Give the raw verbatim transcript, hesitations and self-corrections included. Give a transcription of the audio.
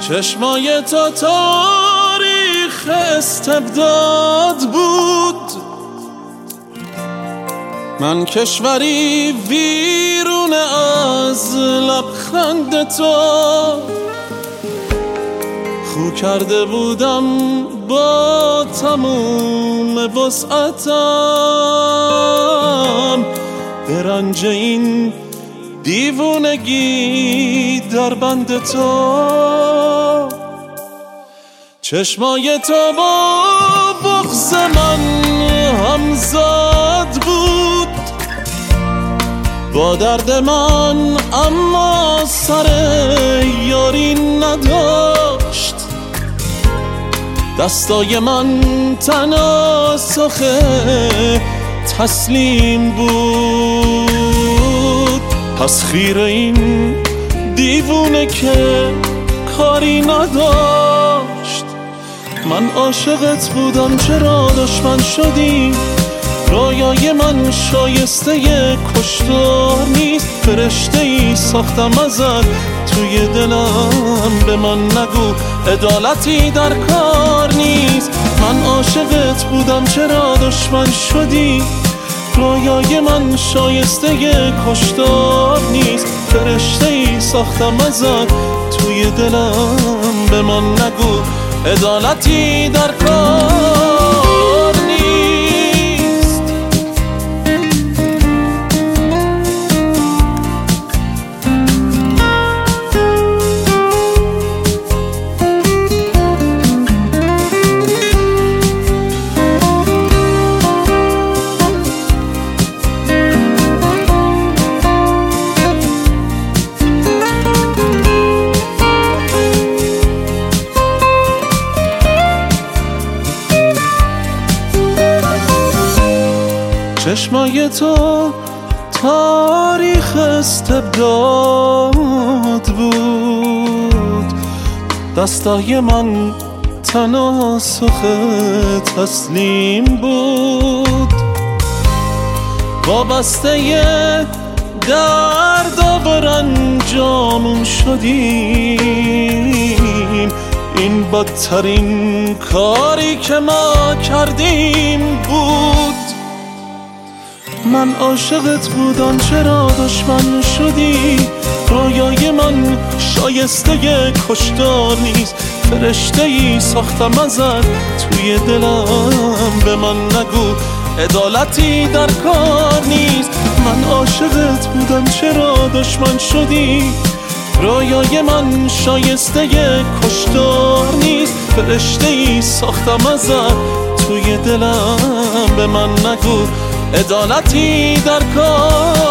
چشمای تو تاریخ استبداد بود، من کشوری ویرون از لبخند تو. خو کرده بودم با تموم وسعتم به رنج این دیوونگی در بند تو. چشمای تو با بغض من همزاد بود، با درد من اما سر یاری نداشت. دستای من تناسخ تسلیم بود. پس خیره این دیوونه که کاری نداشت. من عاشقت بودم چرا دشمن شدی؟ رویای من شایسته کشتار نیست. فرشته ای ساختم ازت توی دلم، به من نگو عدالتی در کار نیست. من عاشقت بودم چرا دشمن شدی؟ رویای من شایسته کشتار نیست. فرشته ای ساختم ازت توی دلم، به من نگو عدالتی در کار نیست. چشمای تو تاریخ استبداد بود، دستای من تناسخ تسلیم بود. وابسته درد و رنجامون شدیم، این بدترین کاری که ما کردیم بود. من عاشقت بودم چرا دشمن شدی؟ رویای من شایسته کشتار نیست. فرشته ای ساختم ازت توی دلم، به من نگو عدالتی در کار نیست. من عاشقت بودم چرا دشمن شدی؟ رویای من شایسته کشتار نیست. فرشته ای ساختم ازت توی دلم، به من نگو عدالتی در کار